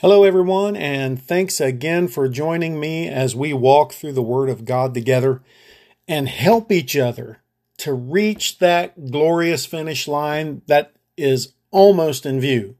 Hello, everyone, and thanks again for joining me as we walk through the Word of God together and help each other to reach that glorious finish line that is almost in view.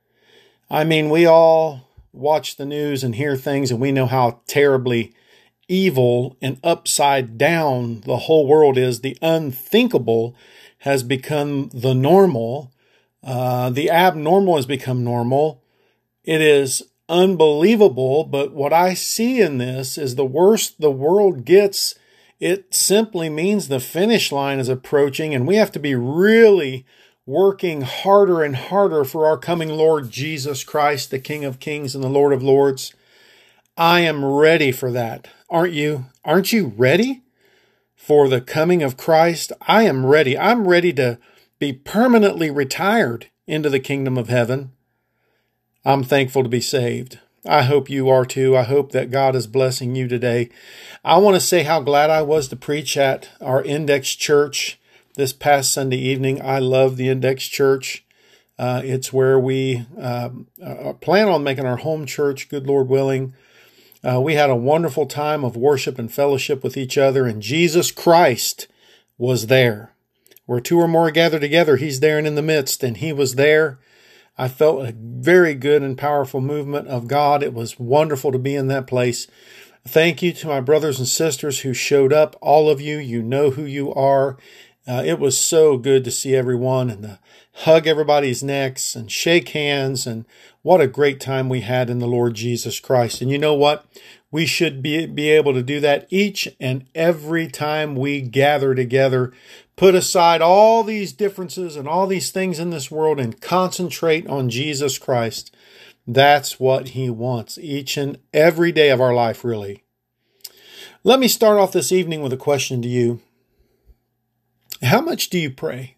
I mean, we all watch the news and hear things, and we know how terribly evil and upside down the whole world is. The unthinkable has become the normal. The abnormal has become normal. It is unbelievable, but what I see in this is the worse the world gets, it simply means the finish line is approaching, and we have to be really working harder and harder for our coming Lord Jesus Christ, the King of Kings and the Lord of Lords. I am ready for that. Aren't you? Aren't you ready for the coming of Christ? I am ready. I'm ready to be permanently retired into the kingdom of heaven. I'm thankful to be saved. I hope you are too. I hope that God is blessing you today. I want to say how glad I was to preach at our Index Church this past Sunday evening. I love the Index Church. It's where we plan on making our home church, good Lord willing. We had a wonderful time of worship and fellowship with each other, and Jesus Christ was there. Where two or more gather together, He's there and in the midst, and He was there. I felt a very good and powerful movement of God. It was wonderful to be in that place. Thank you to my brothers and sisters who showed up. All of you, you know who you are. It was so good to see everyone and to hug everybody's necks and shake hands. And what a great time we had in the Lord Jesus Christ. And you know what? We should be able to do that each and every time we gather together. Put aside all these differences and all these things in this world and concentrate on Jesus Christ. That's what He wants each and every day of our life, really. Let me start off this evening with a question to you. How much do you pray?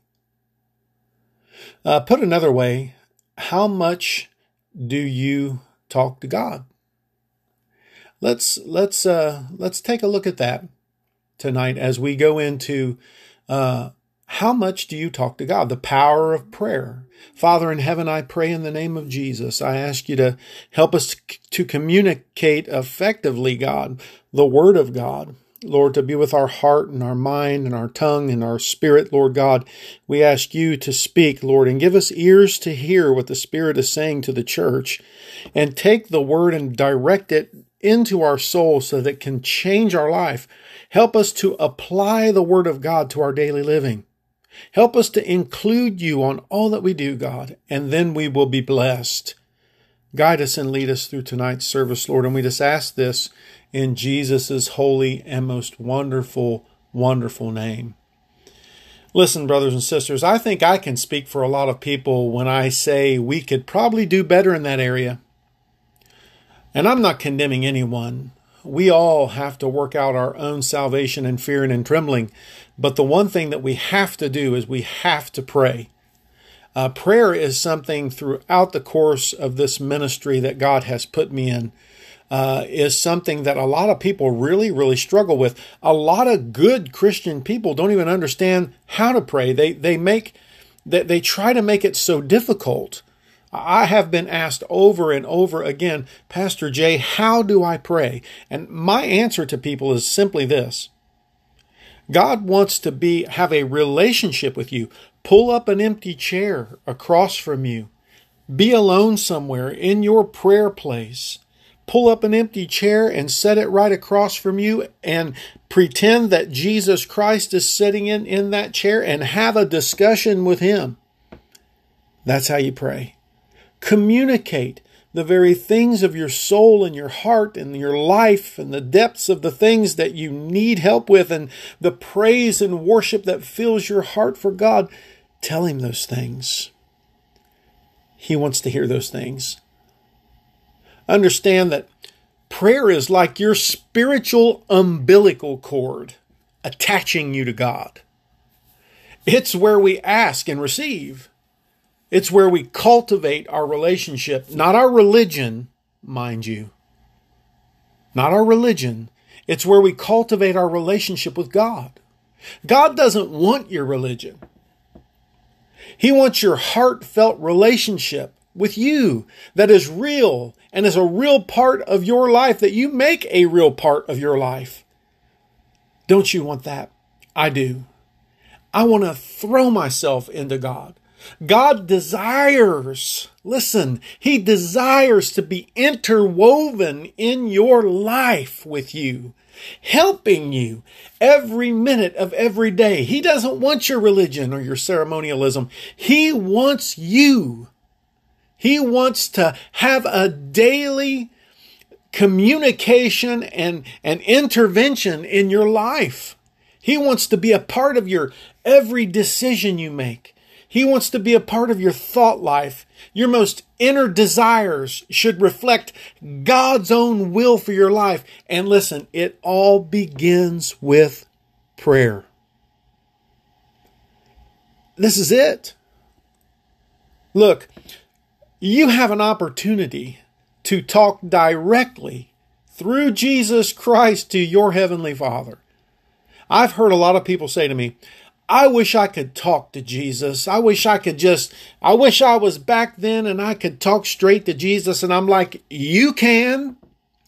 Put another way, how much do you talk to God? Let's take a look at that tonight as we go into how much do you talk to God? The power of prayer. Father in heaven, I pray in the name of Jesus. I ask you to help us to communicate effectively, God, the Word of God. Lord, to be with our heart and our mind and our tongue and our spirit, Lord God. We ask you to speak, Lord, and give us ears to hear what the Spirit is saying to the church, and take the Word and direct it into our soul so that it can change our life. Help us to apply the Word of God to our daily living. Help us to include you on all that we do, God, and then we will be blessed. Guide us and lead us through tonight's service, Lord, and we just ask this in Jesus' holy and most wonderful, wonderful name. Listen, brothers and sisters, I think I can speak for a lot of people when I say we could probably do better in that area. And I'm not condemning anyone. We all have to work out our own salvation in fear and in trembling. But the one thing that we have to do is we have to pray. Prayer is something throughout the course of this ministry that God has put me in, is something that a lot of people really, really struggle with. A lot of good Christian people don't even understand how to pray. They try to make it so difficult. I have been asked over and over again, Pastor Jay, how do I pray? And my answer to people is simply this. God wants to have a relationship with you. Pull up an empty chair across from you. Be alone somewhere in your prayer place. Pull up an empty chair and set it right across from you and pretend that Jesus Christ is sitting in that chair and have a discussion with Him. That's how you pray. Communicate the very things of your soul and your heart and your life and the depths of the things that you need help with and the praise and worship that fills your heart for God. Tell Him those things. He wants to hear those things. Understand that prayer is like your spiritual umbilical cord attaching you to God. It's where we ask and receive. It's where we cultivate our relationship, not our religion, mind you. Not our religion. It's where we cultivate our relationship with God. God doesn't want your religion. He wants your heartfelt relationship with you that is real and is a real part of your life, that you make a real part of your life. Don't you want that? I do. I want to throw myself into God. God desires, listen, He desires to be interwoven in your life with you, helping you every minute of every day. He doesn't want your religion or your ceremonialism. He wants you. He wants to have a daily communication and intervention in your life. He wants to be a part of your every decision you make. He wants to be a part of your thought life. Your most inner desires should reflect God's own will for your life. And listen, it all begins with prayer. This is it. Look, you have an opportunity to talk directly through Jesus Christ to your Heavenly Father. I've heard a lot of people say to me, I wish I could talk to Jesus. I wish I was back then and I could talk straight to Jesus. And I'm like, you can.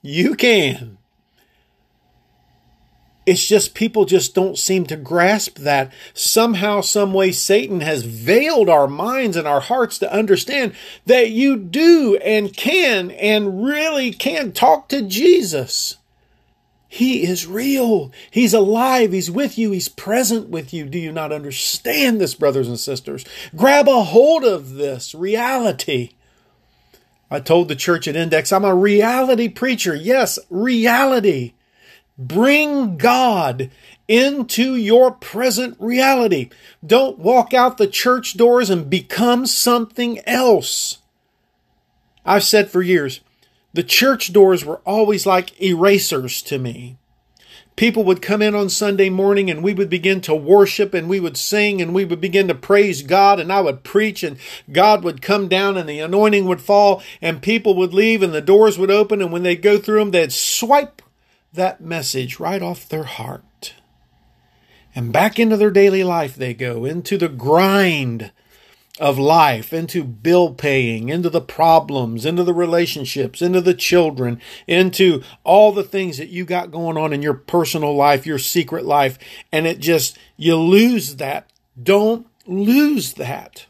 It's just people just don't seem to grasp that. Somehow, some way, Satan has veiled our minds and our hearts to understand that you do and can and really can talk to Jesus. He is real. He's alive. He's with you. He's present with you. Do you not understand this, brothers and sisters? Grab a hold of this reality. I told the church at Index, I'm a reality preacher. Yes, reality. Bring God into your present reality. Don't walk out the church doors and become something else. I've said for years, the church doors were always like erasers to me. People would come in on Sunday morning and we would begin to worship and we would sing and we would begin to praise God, and I would preach and God would come down and the anointing would fall and people would leave and the doors would open, and when they'd go through them, they'd swipe that message right off their heart. And back into their daily life they go, into the grind of life, into bill paying, into the problems, into the relationships, into the children, into all the things that you got going on in your personal life, your secret life. And you lose that. Don't lose that.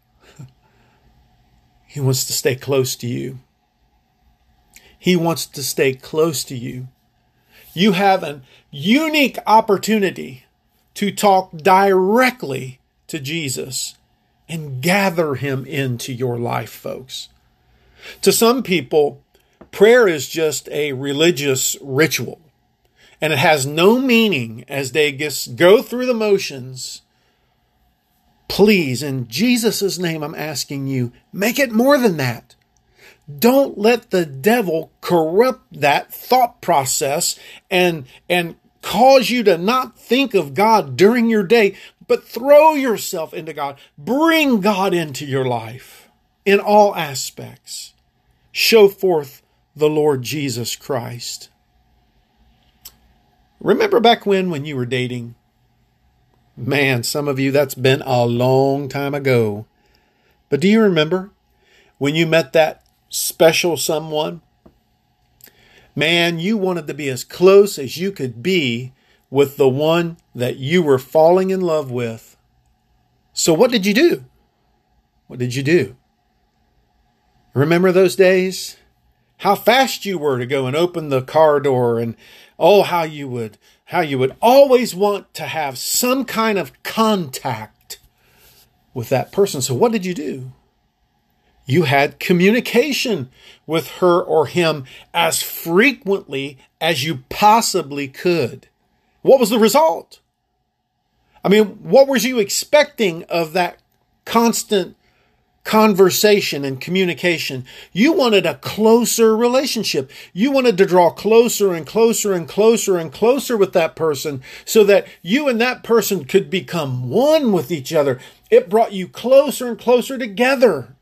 He wants to stay close to you. He wants to stay close to you. You have a unique opportunity to talk directly to Jesus and gather Him into your life, folks. To some people, prayer is just a religious ritual, and it has no meaning as they just go through the motions. Please, in Jesus' name, I'm asking you, make it more than that. Don't let the devil corrupt that thought process and cause you to not think of God during your day, but throw yourself into God. Bring God into your life in all aspects. Show forth the Lord Jesus Christ. Remember back when you were dating? Man, some of you, that's been a long time ago. But do you remember when you met that special someone? Man, you wanted to be as close as you could be with the one that you were falling in love with. So what did you do? What did you do? Remember those days? How fast you were to go and open the car door, and how you would always want to have some kind of contact with that person. So what did you do? You had communication with her or him as frequently as you possibly could. What was the result? I mean, what were you expecting of that constant conversation and communication? You wanted a closer relationship. You wanted to draw closer and closer and closer and closer with that person so that you and that person could become one with each other. It brought you closer and closer together.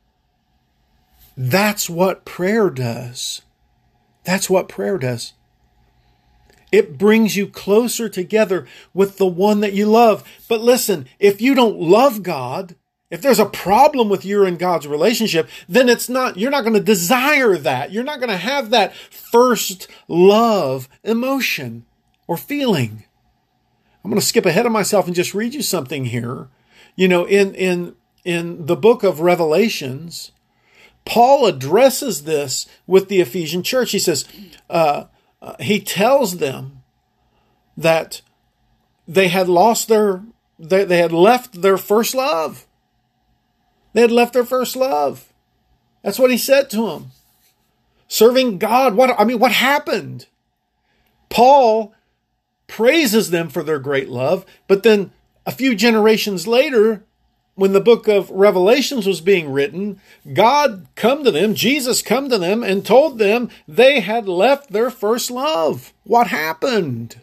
That's what prayer does. That's what prayer does. It brings you closer together with the one that you love. But listen, if you don't love God, if there's a problem with you and God's relationship, then you're not going to desire that. You're not going to have that first love emotion or feeling. I'm going to skip ahead of myself and just read you something here. You know, in the book of Revelations, Paul addresses this with the Ephesian church. He says, he tells them that they had they had left their first love. They had left their first love. That's what he said to them. Serving God. What happened? Paul praises them for their great love, but then a few generations later, when the book of Revelations was being written, God come to them, Jesus come to them and told them they had left their first love. What happened?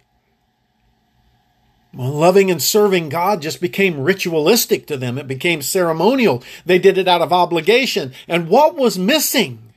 Well, loving and serving God just became ritualistic to them. It became ceremonial. They did it out of obligation. And what was missing?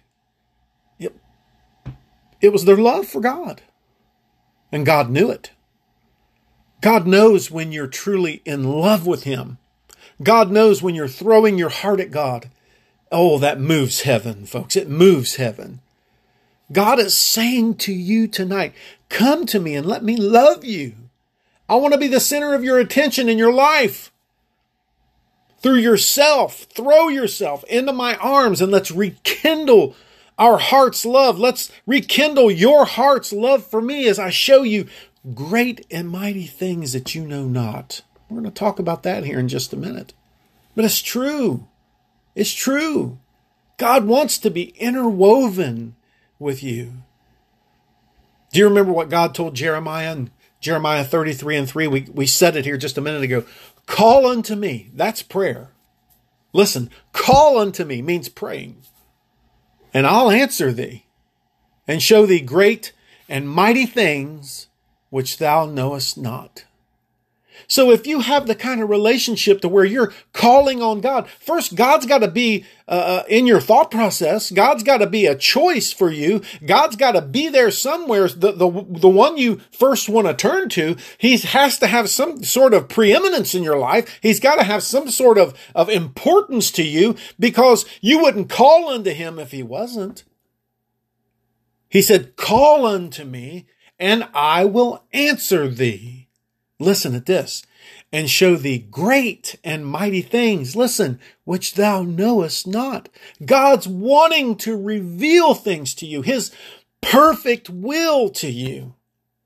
It was their love for God. And God knew it. God knows when you're truly in love with Him. God knows when you're throwing your heart at God. Oh, that moves heaven, folks. It moves heaven. God is saying to you tonight, come to me and let me love you. I want to be the center of your attention in your life. Through yourself, throw yourself into my arms and let's rekindle our heart's love. Let's rekindle your heart's love for me as I show you great and mighty things that you know not. We're going to talk about that here in just a minute. But it's true. It's true. God wants to be interwoven with you. Do you remember what God told Jeremiah in Jeremiah 33:3? We said it here just a minute ago. Call unto me. That's prayer. Listen, call unto me means praying. And I'll answer thee and show thee great and mighty things which thou knowest not. So if you have the kind of relationship to where you're calling on God, first, God's got to be in your thought process. God's got to be a choice for you. God's got to be there somewhere. The one you first want to turn to, He has to have some sort of preeminence in your life. He's got to have some sort of importance to you, because you wouldn't call unto Him if He wasn't. He said, call unto me and I will answer thee. Listen at this. And show thee great and mighty things, listen, which thou knowest not. God's wanting to reveal things to you, His perfect will to you.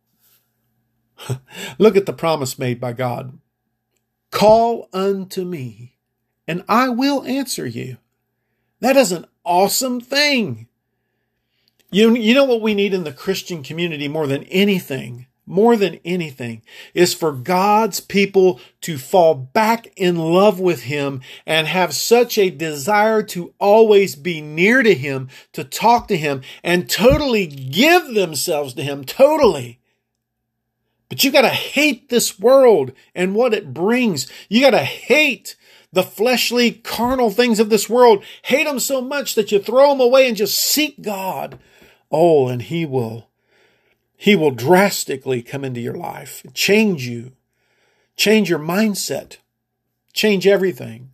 Look at the promise made by God. Call unto me, and I will answer you. That is an awesome thing. You know what we need in the Christian community more than anything, is for God's people to fall back in love with Him and have such a desire to always be near to Him, to talk to Him, and totally give themselves to Him, totally. But you got to hate this world and what it brings. You got to hate the fleshly, carnal things of this world. Hate them so much that you throw them away and just seek God. Oh, and He will drastically come into your life, change you, change your mindset, change everything.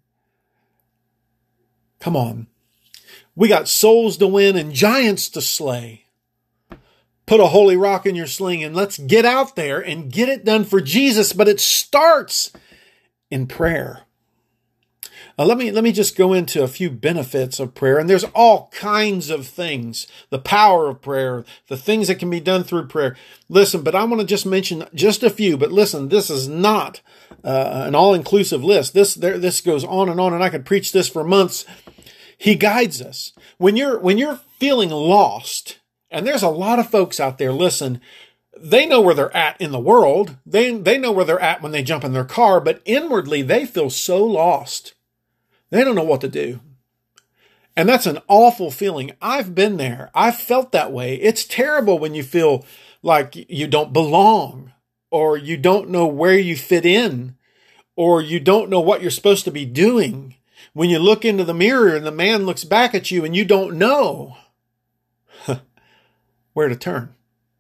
Come on. We got souls to win and giants to slay. Put a holy rock in your sling and let's get out there and get it done for Jesus. But it starts in prayer. Let me just go into a few benefits of prayer. And there's all kinds of things. The power of prayer, the things that can be done through prayer. Listen, but I want to just mention just a few. But listen, this is not an all-inclusive list. This goes on, and I could preach this for months. He guides us. When you're feeling lost, and there's a lot of folks out there, listen, they know where they're at in the world. They know where they're at when they jump in their car, but inwardly they feel so lost. They don't know what to do. And that's an awful feeling. I've been there. I've felt that way. It's terrible when you feel like you don't belong, or you don't know where you fit in, or you don't know what you're supposed to be doing. When you look into the mirror and the man looks back at you and you don't know where to turn.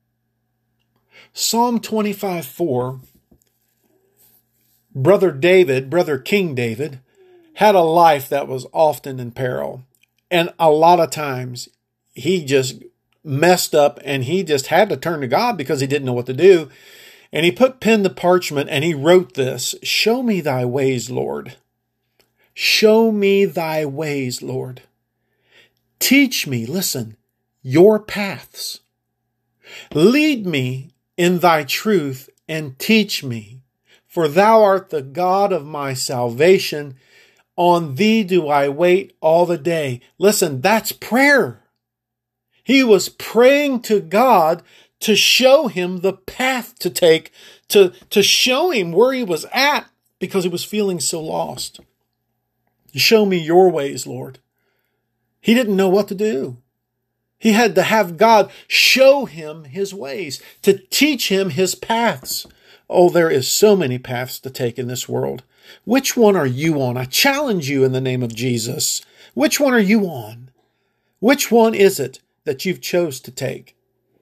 Psalm 25:4, Brother King David, had a life that was often in peril. And a lot of times he just messed up and he just had to turn to God because he didn't know what to do. And he put pen to parchment and he wrote this: "Show me thy ways, Lord. Show me thy ways, Lord. Teach me," listen, "your paths. Lead me in thy truth and teach me, for thou art the God of my salvation. On thee do I wait all the day." Listen, that's prayer. He was praying to God to show him the path to take, to show him where he was at because he was feeling so lost. Show me your ways, Lord. He didn't know what to do. He had to have God show him his ways, to teach him his paths. Oh, there is so many paths to take in this world. Which one are you on? I challenge you in the name of Jesus. Which one are you on? Which one is it that you've chose to take?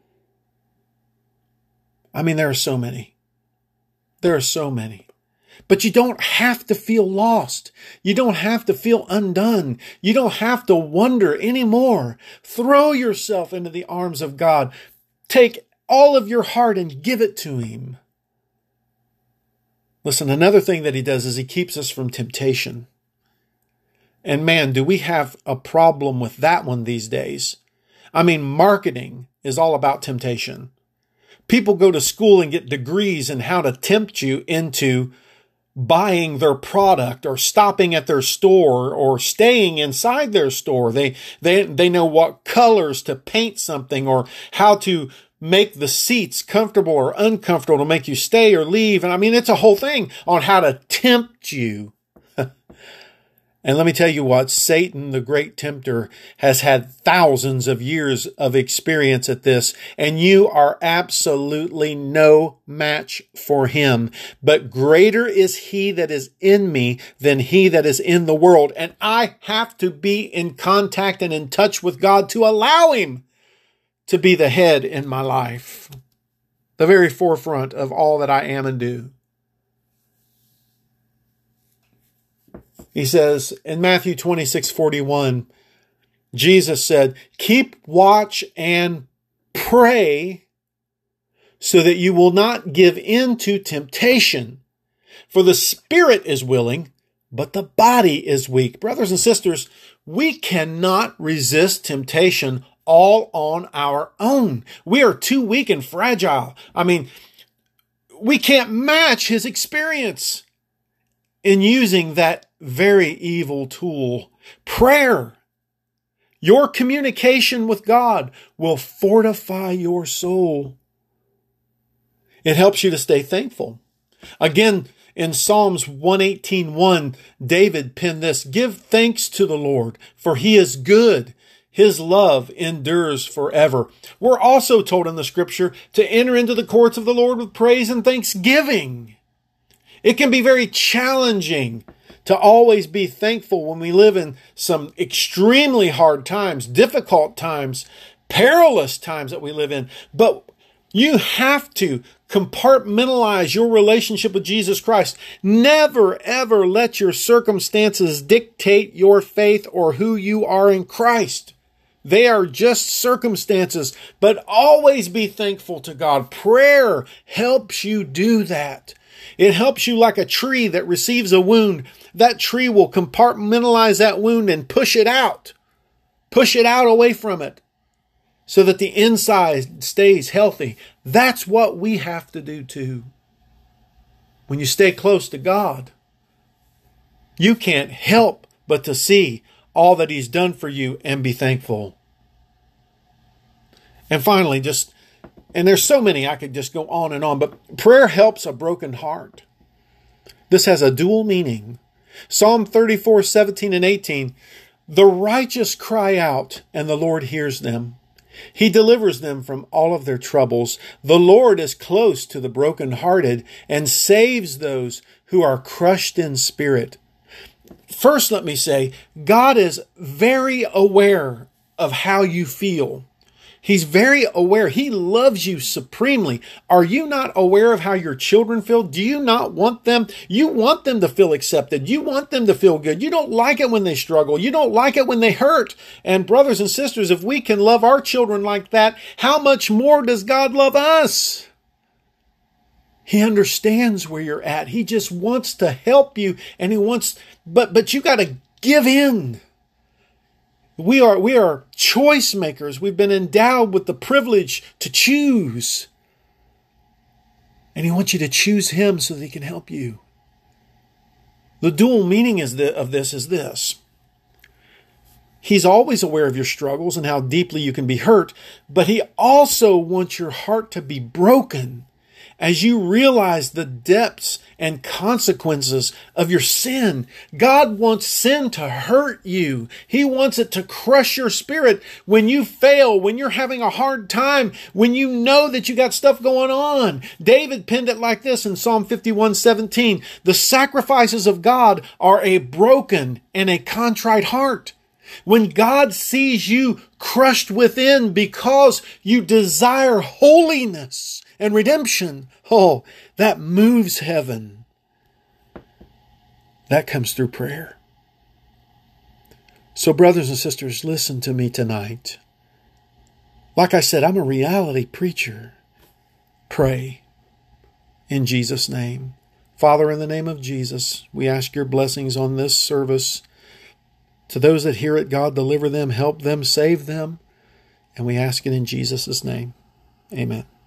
I mean, there are so many. There are so many. But you don't have to feel lost. You don't have to feel undone. You don't have to wonder anymore. Throw yourself into the arms of God. Take all of your heart and give it to him. Listen, another thing that he does is he keeps us from temptation. And man, do we have a problem with that one these days. I mean, marketing is all about temptation. People go to school and get degrees in how to tempt you into buying their product or stopping at their store or staying inside their store. They know what colors to paint something or how to make the seats comfortable or uncomfortable to make you stay or leave. And I mean, it's a whole thing on how to tempt you. And let me tell you what, Satan, the great tempter, has had thousands of years of experience at this, and you are absolutely no match for him. But greater is he that is in me than he that is in the world. And I have to be in contact and in touch with God to allow him to be the head in my life, the very forefront of all that I am and do. He says in Matthew 26:41, Jesus said, "Keep watch and pray so that you will not give in to temptation. For the spirit is willing, but the body is weak." Brothers and sisters, we cannot resist temptation all on our own. We are too weak and fragile. I mean, we can't match his experience in using that very evil tool. Prayer, your communication with God, will fortify your soul. It helps you to stay thankful. Again, in Psalms 118:1, David penned this: "Give thanks to the Lord, for he is good. His love endures forever." We're also told in the scripture to enter into the courts of the Lord with praise and thanksgiving. It can be very challenging to always be thankful when we live in some extremely hard times, difficult times, perilous times that we live in. But you have to compartmentalize your relationship with Jesus Christ. Never, ever let your circumstances dictate your faith or who you are in Christ. They are just circumstances, but always be thankful to God. Prayer helps you do that. It helps you like a tree that receives a wound. That tree will compartmentalize that wound and push it out. Push it out away from it so that the inside stays healthy. That's what we have to do too. When you stay close to God, you can't help but to see all that he's done for you and be thankful. And finally, and there's so many, I could just go on and on, but prayer helps a broken heart. This has a dual meaning. Psalm 34:17 and 18, "The righteous cry out, and the Lord hears them. He delivers them from all of their troubles. The Lord is close to the brokenhearted and saves those who are crushed in spirit." First, let me say, God is very aware of how you feel. He's very aware. He loves you supremely. Are you not aware of how your children feel? Do you not want them? You want them to feel accepted. You want them to feel good. You don't like it when they struggle. You don't like it when they hurt. And brothers and sisters, if we can love our children like that, how much more does God love us? He understands where you're at. He just wants to help you, and he wants, but you got to give in. We are choice makers. We've been endowed with the privilege to choose. And he wants you to choose him so that he can help you. The dual meaning of this is this. He's always aware of your struggles and how deeply you can be hurt, but he also wants your heart to be broken as you realize the depths and consequences of your sin. God wants sin to hurt you. He wants it to crush your spirit when you fail, when you're having a hard time, when you know that you got stuff going on. David penned it like this in Psalm 51:17. The sacrifices of God are a broken and a contrite heart. When God sees you crushed within because you desire holiness and redemption, oh, that moves heaven. That comes through prayer. So brothers and sisters, listen to me tonight. Like I said, I'm a reality preacher. Pray in Jesus' name. Father, in the name of Jesus, we ask your blessings on this service. To those that hear it, God, deliver them, help them, save them. And we ask it in Jesus' name. Amen.